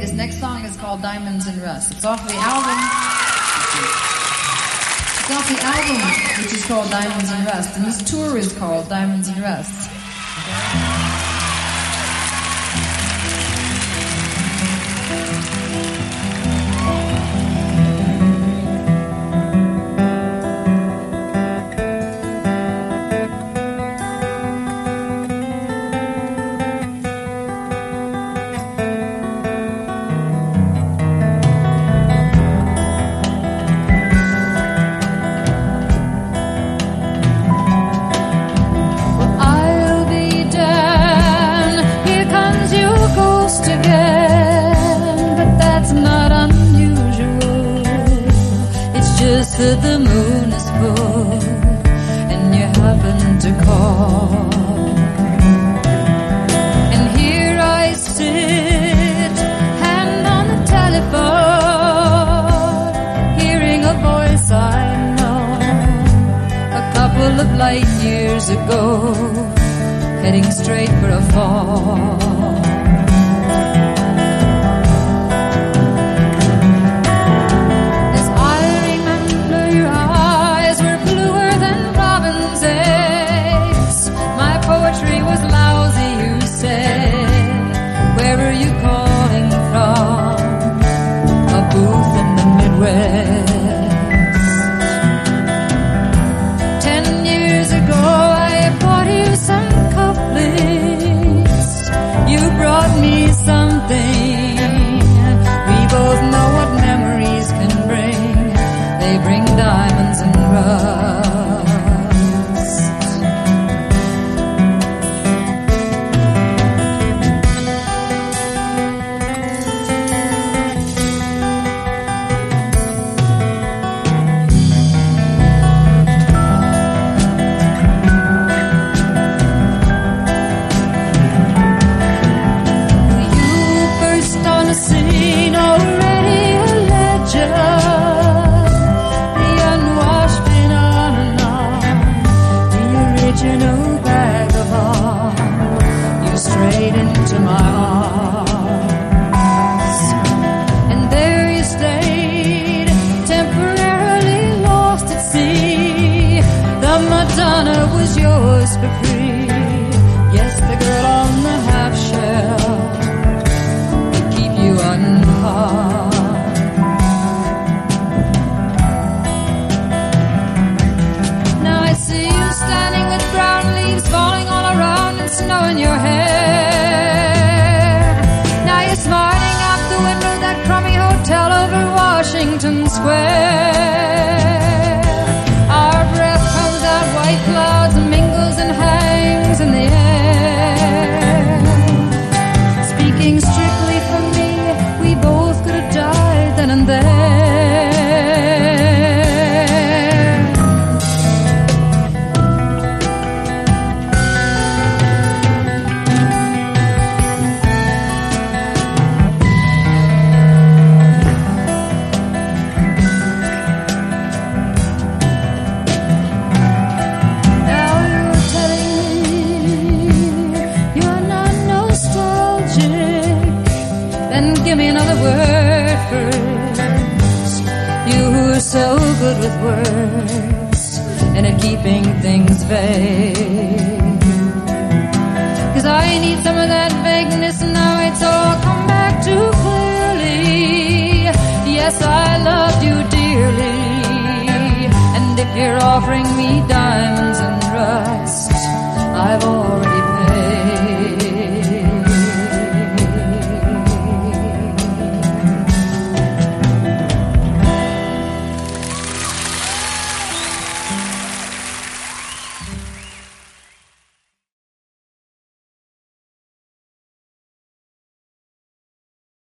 this next song is called Diamonds and Rust. It's off the album. It's off the album, which is called Diamonds and Rust, and this tour is called Diamonds and Rust. The moon is full and you happen to call, and here I sit, hand on the telephone, hearing a voice I know, a couple of light years ago, heading straight for a fall. Washington Square. Our breath comes out white clouds and mingles and hangs in the air. Speaking strictly for me, we both could have died then and there. Give me another word first. You who are so good with words and at keeping things vague. 'Cause I need some of that vagueness now. It's all come back too clearly. Yes, I loved you dearly, and if you're offering me diamonds and rust, I've already